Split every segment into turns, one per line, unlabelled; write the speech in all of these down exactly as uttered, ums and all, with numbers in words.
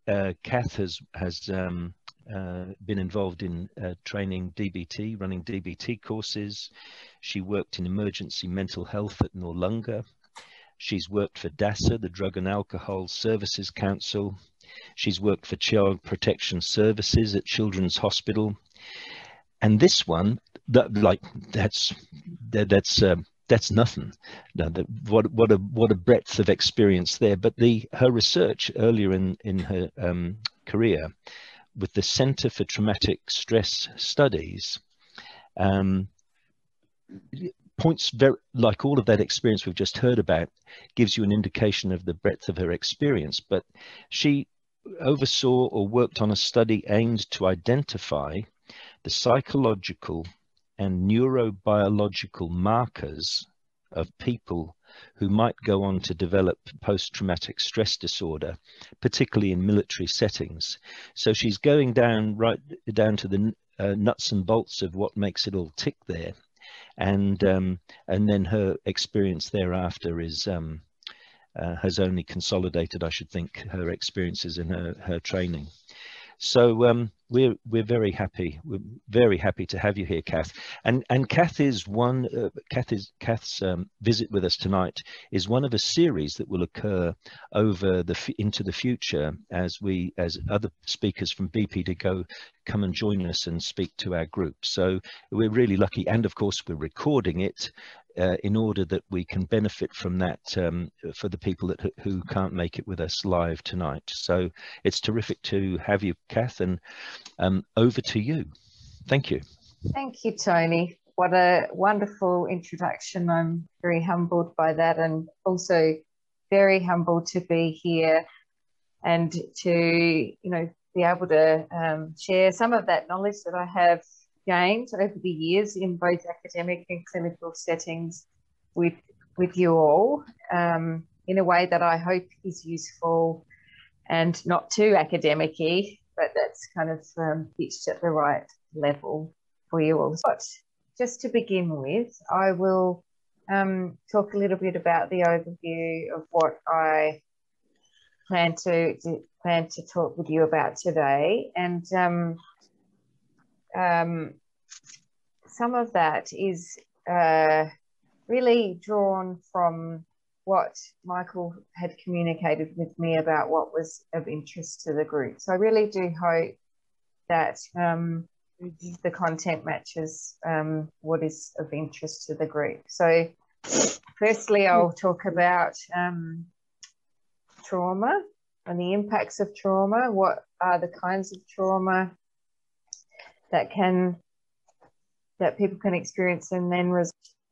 uh, Kath has has um, uh, been involved in uh, training D B T, running D B T courses. She worked in emergency mental health at Noarlunga. She's worked for DASA, the Drug and Alcohol Services Council. She's worked for Child Protection Services at Children's Hospital. And this one, that like that's that, that's uh, that's nothing. No, that, what what a what a breadth of experience there. But the her research earlier in in her um, career with the Center for Traumatic Stress Studies um, points very like all of that experience we've just heard about gives you an indication of the breadth of her experience. But she oversaw or worked on a study aimed to identify the psychological and neurobiological markers of people who might go on to develop post-traumatic stress disorder, particularly in military settings. So she's going down right down to the uh, nuts and bolts of what makes it all tick there. And um, and then her experience thereafter is um, uh, has only consolidated, I should think, her experiences in her, her training. So um, we're we're very happy. We're very happy to have you here, Kath. And and Kath is one. Uh, Kath is Kath's um, visit with us tonight is one of a series that will occur over the into the future as we as other speakers from B P D G O come and join us and speak to our group. So we're really lucky, and of course we're recording it. Uh, in order that we can benefit from that um, for the people that who can't make it with us live tonight. So it's terrific to have you, Kath, and um, over to you. Thank you.
Thank you, Tony. What a wonderful introduction. I'm very humbled by that, and also very humbled to be here and to, you know, be able to um, share some of that knowledge that I have gained over the years in both academic and clinical settings with with you all um, in a way that I hope is useful and not too academic-y, but that's kind of um, pitched at the right level for you all. But just to begin with, I will um, talk a little bit about the overview of what I plan to, to plan to talk with you about today. And um, Um, some of that is uh, really drawn from what Michael had communicated with me about what was of interest to the group. So I really do hope that um, the content matches um, what is of interest to the group. So firstly, I'll talk about um, trauma and the impacts of trauma. What are the kinds of trauma that can that people can experience, and then res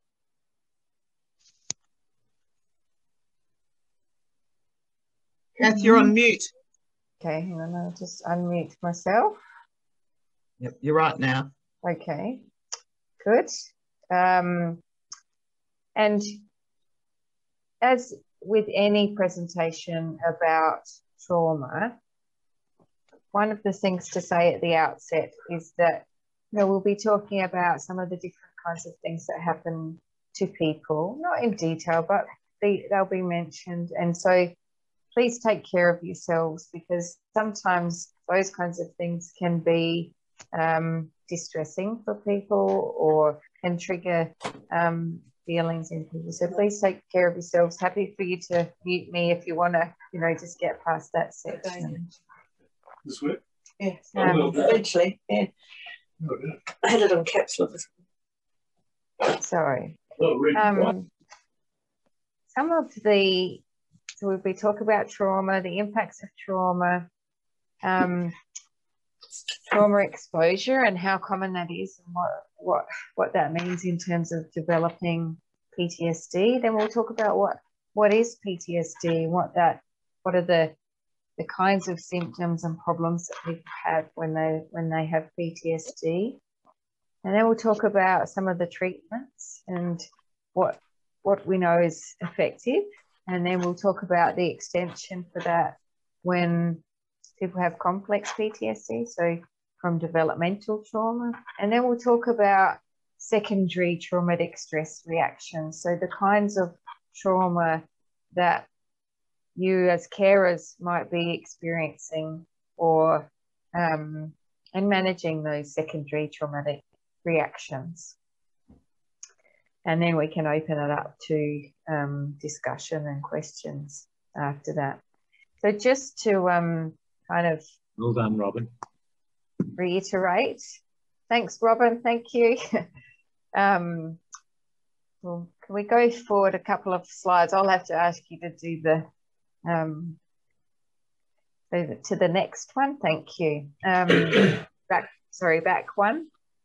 Kath, you're on mute.
Okay, hang on, I'll just unmute myself.
Yep, you're right now.
Okay, good. Um, and as with any presentation about trauma, one of the things to say at the outset is that, you know, we'll be talking about some of the different kinds of things that happen to people, not in detail, but they, they'll be mentioned. And so please take care of yourselves, because sometimes those kinds of things can be um, distressing for people or can trigger um, feelings in people. So please take care of yourselves. Happy for you to mute me if you want to, you know, just get past that section.
This way?
Yes,
Um,
eventually. Yeah. I had it on caps lock.
Sorry.
Oh, really?
Um, some of the, so we'll be talking about trauma, the impacts of trauma, um, trauma exposure and how common that is, and what, what, what that means in terms of developing P T S D. Then we'll talk about what, what is P T S D, what that, what are the the kinds of symptoms and problems that people have when they when they have P T S D. And then we'll talk about some of the treatments and what what we know is effective. And then we'll talk about the extension for that when people have complex P T S D, so from developmental trauma. And then we'll talk about secondary traumatic stress reactions, so the kinds of trauma that you as carers might be experiencing or um, and managing those secondary traumatic reactions. And then we can open it up to um, discussion and questions after that. So just to um, kind of
well done, Robin.
Reiterate. Thanks, Robin. Thank you. um, well, can we go forward a couple of slides? I'll have to ask you to do the um, to the next one. Thank you. Um, back, sorry, back one.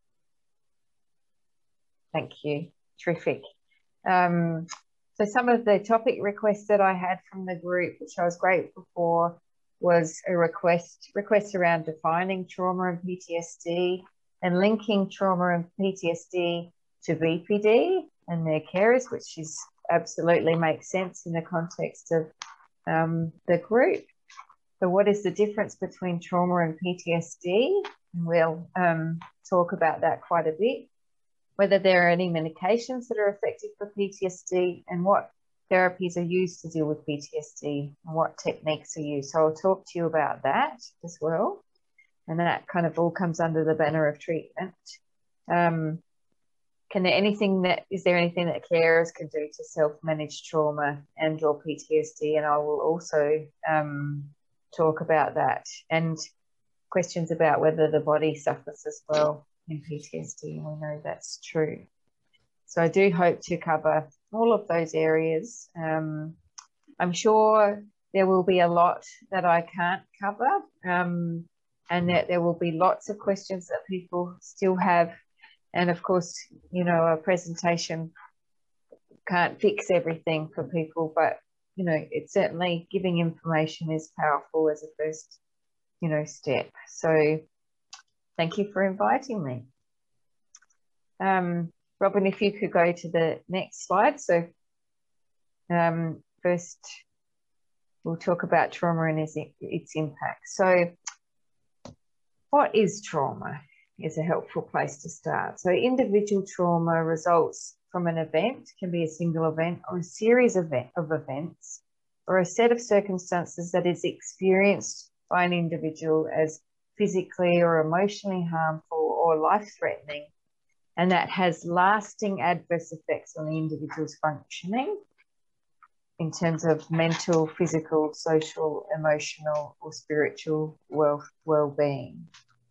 Thank you. Terrific. Um, so some of the topic requests that I had from the group, which I was grateful for, was a request request around defining trauma and P T S D and linking trauma and P T S D to B P D and their carers, which is absolutely makes sense in the context of um, the group. So what is the difference between trauma and P T S D? And we'll um, talk about that quite a bit. Whether there are any medications that are effective for P T S D and what therapies are used to deal with P T S D and what techniques are used. So I'll talk to you about that as well. And that kind of all comes under the banner of treatment. Um, can there anything that, is there anything that carers can do to self-manage trauma and or P T S D? And I will also um, talk about that and questions about whether the body suffers as well in P T S D, and we know that's true. So I do hope to cover all of those areas. Um, I'm sure there will be a lot that I can't cover, um, and that there will be lots of questions that people still have. And of course, you know, a presentation can't fix everything for people, but, you know, it's certainly giving information is powerful as a first, you know, step. So thank you for inviting me. Um, Robin, if you could go to the next slide. So um, first, we'll talk about trauma and its, its impact. So what is trauma is a helpful place to start. So individual trauma results from an event, can be a single event or a series of, of events or a set of circumstances that is experienced by an individual as physically or emotionally harmful or life-threatening, and that has lasting adverse effects on the individual's functioning in terms of mental, physical, social, emotional, or spiritual well, well-being.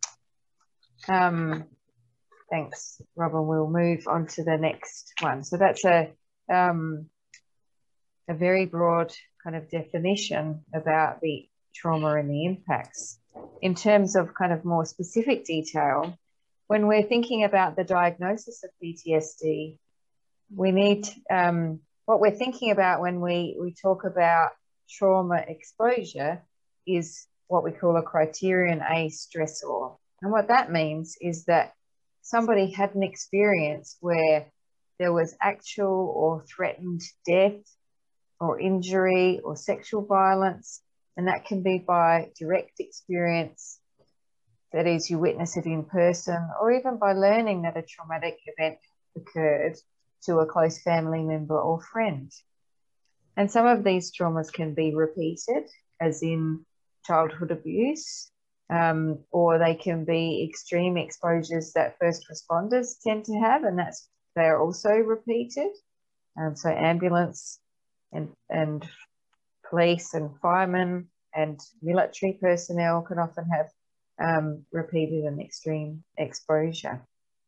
Um, thanks, Robin. We'll move on to the next one. So that's a, um, a very broad kind of definition about the trauma and the impacts. In terms of kind of more specific detail, when we're thinking about the diagnosis of P T S D, we need, um, what we're thinking about when we, we talk about trauma exposure is what we call a criterion A stressor. And what that means is that somebody had an experience where there was actual or threatened death or injury or sexual violence, and that can be by direct experience, that is, you witness it in person, or even by learning that a traumatic event occurred to a close family member or friend. And some of these traumas can be repeated, as in childhood abuse, um, or they can be extreme exposures that first responders tend to have, and that's they're also repeated. Um, so ambulance and, and police and firemen and military personnel can often have um, repeated and extreme exposure.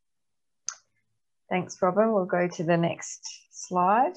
Thanks, Robin. We'll go to the next slide.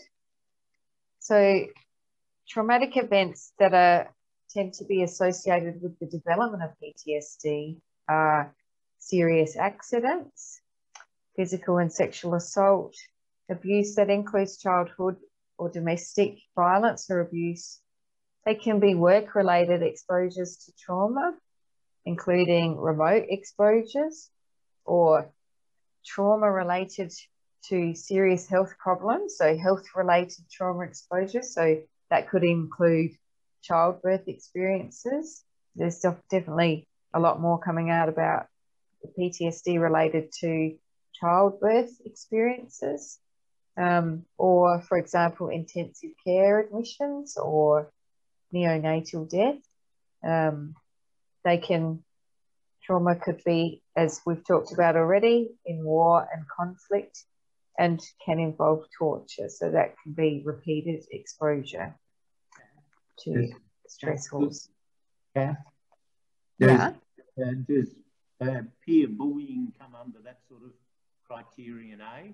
So traumatic events that are tend to be associated with the development of P T S D are serious accidents, physical and sexual assault, abuse that includes childhood or domestic violence or abuse. They can be work-related exposures to trauma, including remote exposures or trauma related to serious health problems, so health-related trauma exposure. So that could include childbirth experiences. There's definitely a lot more coming out about the P T S D related to childbirth experiences, um, or, for example, intensive care admissions or neonatal death. Um, they can, trauma could be, as we've talked about already, in war and conflict, and can involve torture. So that can be repeated exposure to
Does,
stressors.
Yeah.
Does,
yeah. Uh, does uh, peer bullying come under that sort of criterion A?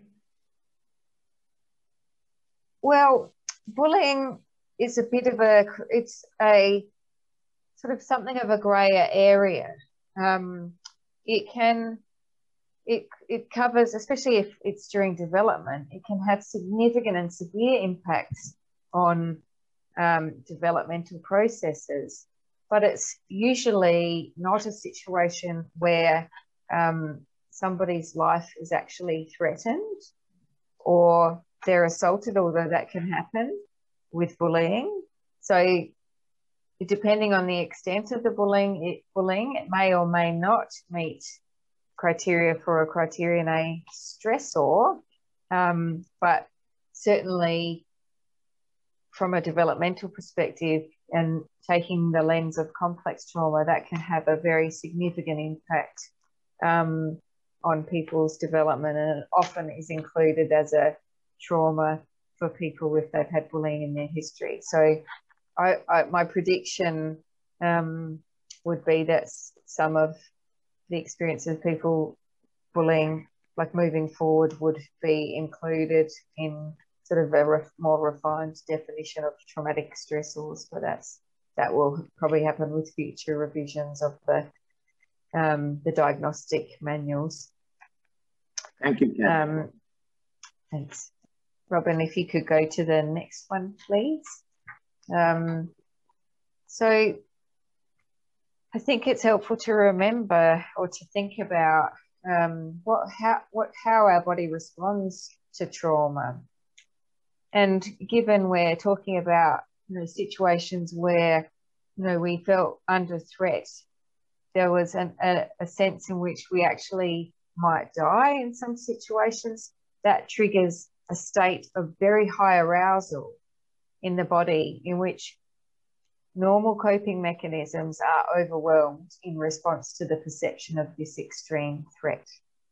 Well, bullying is a bit of a, it's a sort of something of a grayer area. Um, it can, it, it covers, especially if it's during development, it can have significant and severe impacts on um, developmental processes, but it's usually not a situation where um, somebody's life is actually threatened or they're assaulted, although that can happen with bullying. So depending on the extent of the bullying, it, bullying, it may or may not meet criteria for a criterion A stressor, um, but certainly from a developmental perspective and taking the lens of complex trauma, that can have a very significant impact um, on people's development, and it often is included as a trauma for people if they've had bullying in their history. So I, I, my prediction um, would be that some of the experience of people bullying, like moving forward, would be included in sort of a ref, more refined definition of traumatic stressors, but that's that will probably happen with future revisions of the um, the diagnostic manuals.
Thank you, Kat.
Um, thanks. Robin, if you could go to the next one, please. Um, so I think it's helpful to remember or to think about um, what how what how our body responds to trauma. And given we're talking about, you know, situations where, you know, we felt under threat, there was an, a, a sense in which we actually might die in some situations, that triggers a state of very high arousal in the body in which normal coping mechanisms are overwhelmed in response to the perception of this extreme threat.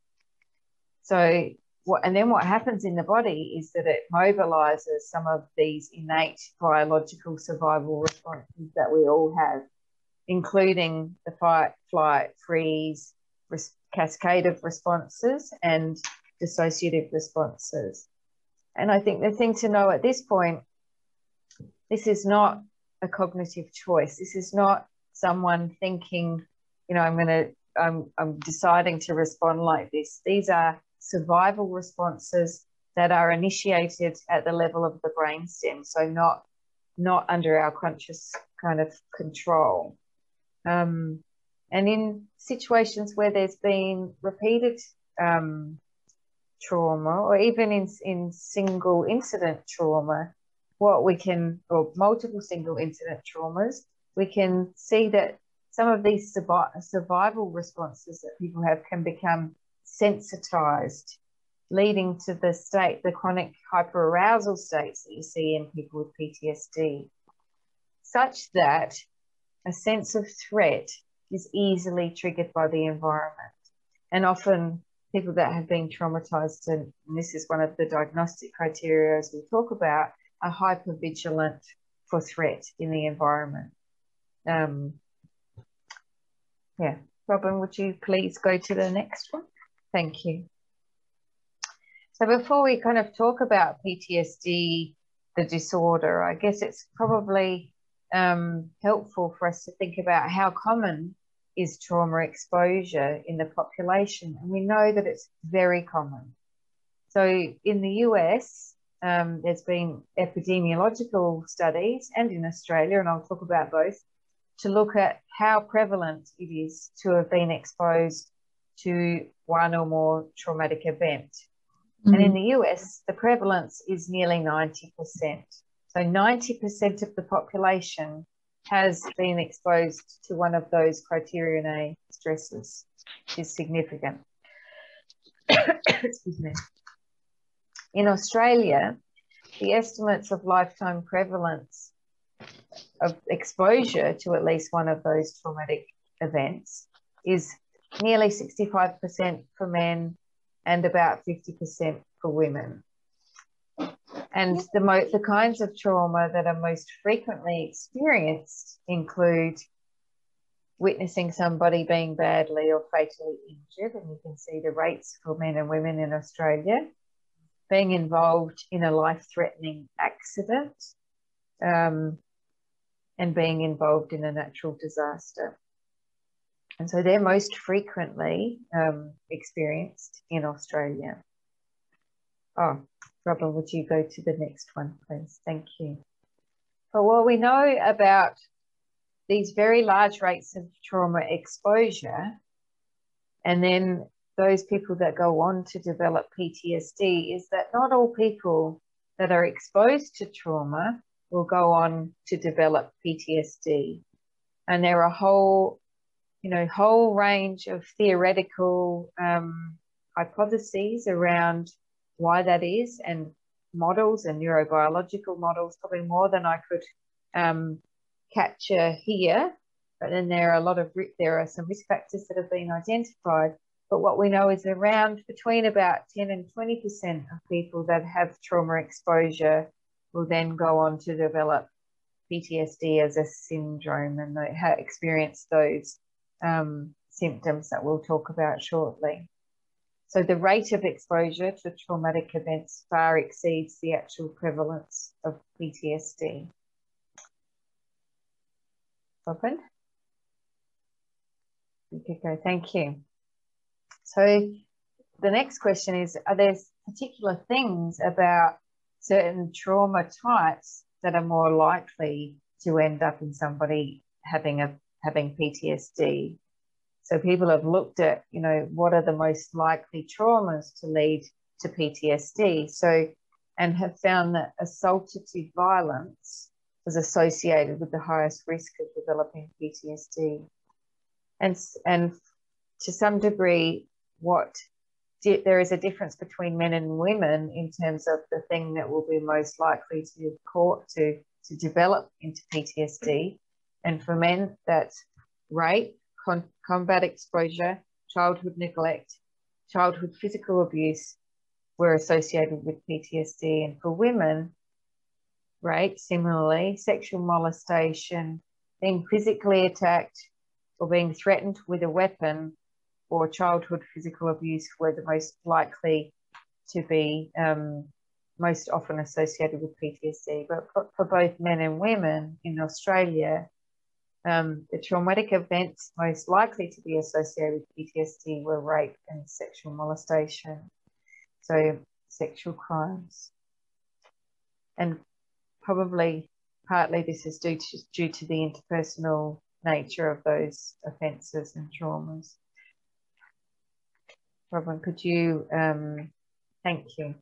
So what, and then what happens in the body is that it mobilizes some of these innate biological survival responses that we all have, including the fight, flight, freeze, cascade of responses and dissociative responses. And I think the thing to know at this point, this is not a cognitive choice. This is not someone thinking, you know, I'm going to, I'm, I'm deciding to respond like this. These are survival responses that are initiated at the level of the brainstem, so not, not under our conscious kind of control. Um, and in situations where there's been repeated um, trauma, or even in, in single incident trauma, what we can, or multiple single incident traumas, we can see that some of these survi survival responses that people have can become sensitized, leading to the state, the chronic hyperarousal states that you see in people with P T S D, such that a sense of threat is easily triggered by the environment. And often people that have been traumatized, and this is one of the diagnostic criteria as we talk about, are hypervigilant for threat in the environment. Um, yeah, Robin, would you please go to the next one? Thank you. So before we kind of talk about P T S D, the disorder, I guess it's probably um, helpful for us to think about how common is trauma exposure in the population. And we know that it's very common. So in the U S, um, there's been epidemiological studies, and in Australia, and I'll talk about both, to look at how prevalent it is to have been exposed to one or more traumatic event. Mm-hmm. And in the U S, the prevalence is nearly ninety percent. So ninety percent of the population has been exposed to one of those criterion A stresses, which is significant. Excuse me. In Australia, the estimates of lifetime prevalence of exposure to at least one of those traumatic events is nearly sixty-five percent for men and about fifty percent for women. And the, mo the kinds of trauma that are most frequently experienced include witnessing somebody being badly or fatally injured, and you can see the rates for men and women in Australia, being involved in a life-threatening accident, um, and being involved in a natural disaster. And so they're most frequently um, experienced in Australia. Oh, Robin, would you go to the next one, please? Thank you. But what we know about these very large rates of trauma exposure, and then those people that go on to develop P T S D, is that not all people that are exposed to trauma will go on to develop P T S D. And there are a whole, you know, whole range of theoretical um, hypotheses around why that is, and models and neurobiological models, probably more than I could um, capture here. But then there are a lot of, there are some risk factors that have been identified. But what we know is around between about ten and twenty percent of people that have trauma exposure will then go on to develop P T S D as a syndrome, and they have experienced those um, symptoms that we'll talk about shortly. So the rate of exposure to traumatic events far exceeds the actual prevalence of P T S D. Robin? You could go, thank you. So the next question is, are there particular things about certain trauma types that are more likely to end up in somebody having a having P T S D? So people have looked at, you know, what are the most likely traumas to lead to P T S D? So, and have found that assaultative violence was associated with the highest risk of developing P T S D. And, and to some degree, what there is a difference between men and women in terms of the thing that will be most likely to cause to, to develop into P T S D. And for men, that's rape, con combat exposure, childhood neglect, childhood physical abuse were associated with P T S D. And for women, rape, similarly, sexual molestation, being physically attacked or being threatened with a weapon, or childhood physical abuse were the most likely to be um, most often associated with P T S D. But for, for both men and women in Australia, um, the traumatic events most likely to be associated with P T S D were rape and sexual molestation, so sexual crimes. And probably partly this is due to, due to the interpersonal nature of those offences and traumas. Robin, could you, um, thank you.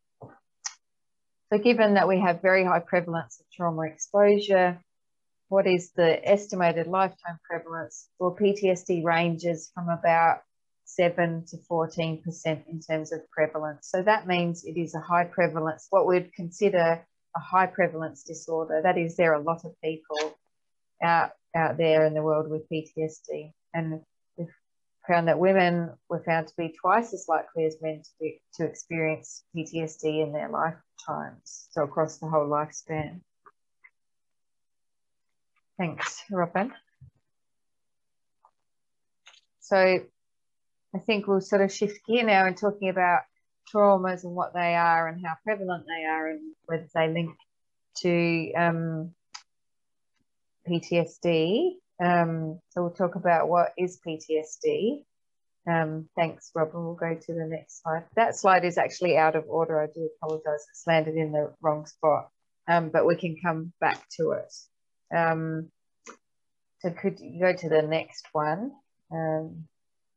So given that we have very high prevalence of trauma exposure, what is the estimated lifetime prevalence? Well, P T S D ranges from about seven to fourteen percent in terms of prevalence. So that means it is a high prevalence, what we'd consider a high prevalence disorder. That is, there are a lot of people out, out there in the world with P T S D. And we've found that women were found to be twice as likely as men to, be, to experience P T S D in their lifetimes, so across the whole lifespan. Thanks, Robin. So I think we'll sort of shift gear now in talking about traumas and what they are and how prevalent they are and whether they link to um, P T S D. Um, so we'll talk about what is P T S D. Um, thanks, Robin. We'll go to the next slide. That slide is actually out of order. I do apologise. It's landed in the wrong spot, um, but we can come back to it. Um, so could you go to the next one? Um,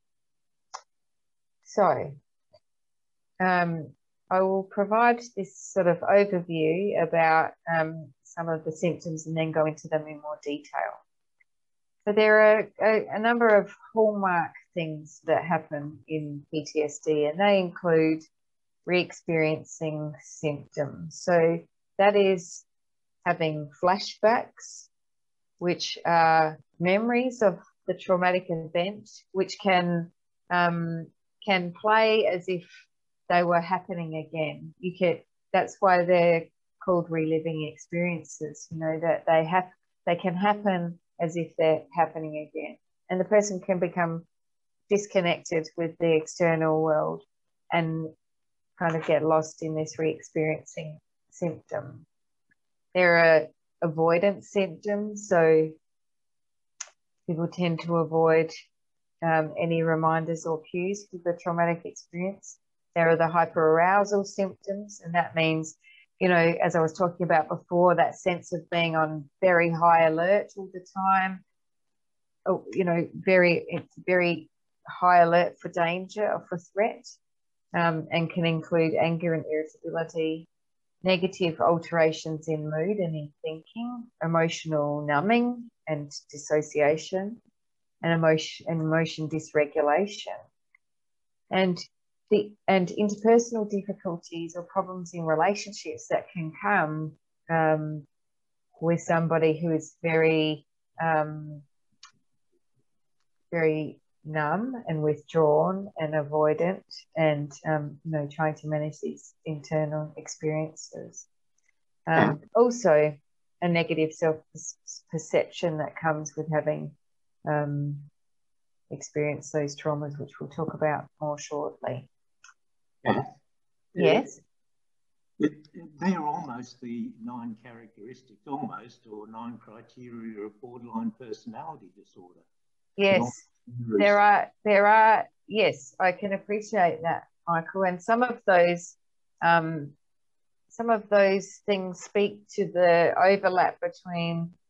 so um, I will provide this sort of overview about um, some of the symptoms and then go into them in more detail. So there are a, a number of hallmark things that happen in P T S D, and they include re-experiencing symptoms. So that is having flashbacks which are memories of the traumatic event, which can um, can play as if they were happening again. You can, that's why they're called reliving experiences, you know, that they have, they can happen as if they're happening again. And the person can become disconnected with the external world and kind of get lost in this re-experiencing symptom. There are avoidance symptoms, so people tend to avoid um, any reminders or cues for the traumatic experience. There are the hyperarousal symptoms, and that means, you know, as I was talking about before, that sense of being on very high alert all the time. Oh, you know, very, it's very high alert for danger or for threat, um, and can include anger and irritability, negative alterations in mood and in thinking, emotional numbing and dissociation, and emotion and emotion dysregulation, and the and interpersonal difficulties or problems in relationships that can come um, with somebody who is very um, very numb and withdrawn and avoidant, and um, you know, trying to manage these internal experiences. Um, also, a negative self-perception that comes with having um, experienced those traumas, which we'll talk about more shortly.
Yes.
Yes.
It, they're almost the nine characteristics, almost, or nine criteria of borderline personality disorder.
Yes, there are, there are, yes, I can appreciate that, Michael. And some of those, um, some of those things speak to the overlap between